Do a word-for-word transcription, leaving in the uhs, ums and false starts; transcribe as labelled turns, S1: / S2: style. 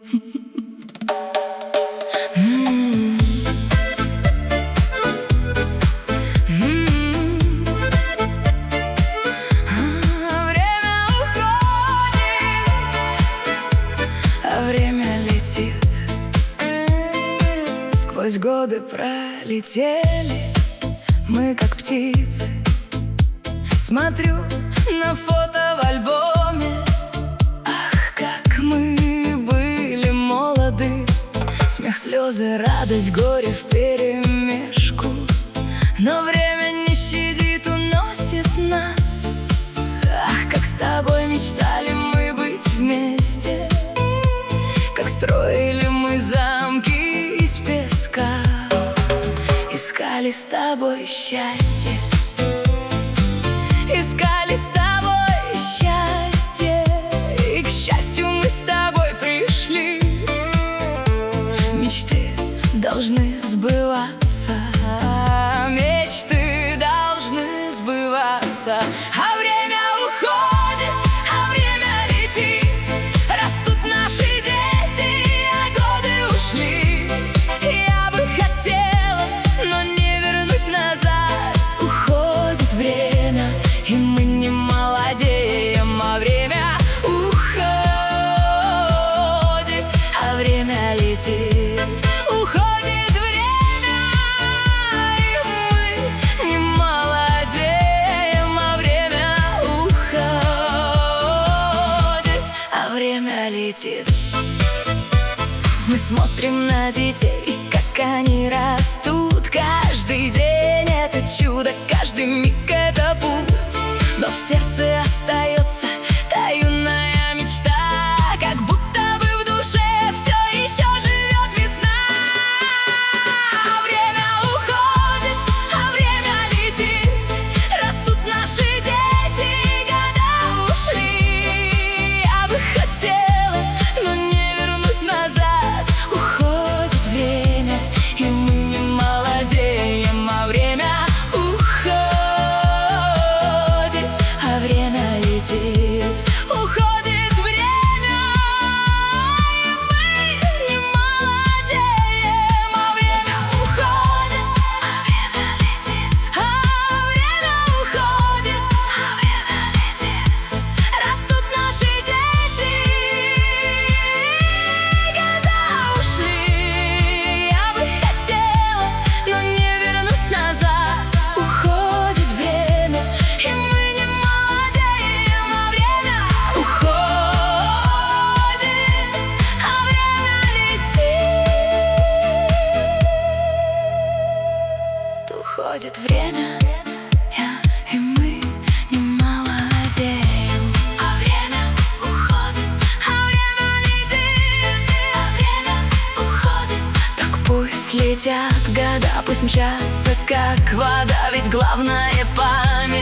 S1: Сквозь годы пролетели мы, как птицы. Смотрю на фото в альбоме. Ах, как мы были молоды. Смех, слезы, радость, горе вперемешку. Но время не щадит, уносит нас. Ах, как с тобой мечтали мы быть вместе. Как строили мы замки из песка. Искали с тобой счастье. Искали с тобой счастье. И к счастью мы с тобой пришли. Мечты должны сбываться. Мечты должны сбываться. А время уходит, а время летит. Растут наши дети, а годы ушли. Я бы хотела, но не вернуть назад. Уходит время, и мы не молодеем, а время уходит, а время летит. Уходит время, и мы не молодеем, а время уходит, а время летит. Мы смотрим на детей, как они растут. Каждый день это чудо, каждый миг это путь. Но в сердце остается та юная мечта, как будто бы в душе все еще живет весна. А время уходит, а время летит. Растут наши дети, года ушли. Я бы хотела, но не вернуть назад. Уходит время, и мы не молодеем, а время уходит, время, и мы не молодеем, а время уходит, а время летит, а время уходит, а время летит. Растут наши дети, года ушли. Я бы хотела, но не вернуть назад. Уходит время, и мы не молодеем, а время уходит, время, я, и мы не молодеем, а время уходит, а время летит, а время уходит. Так пусть летят года, пусть мчатся, как вода, ведь главное память.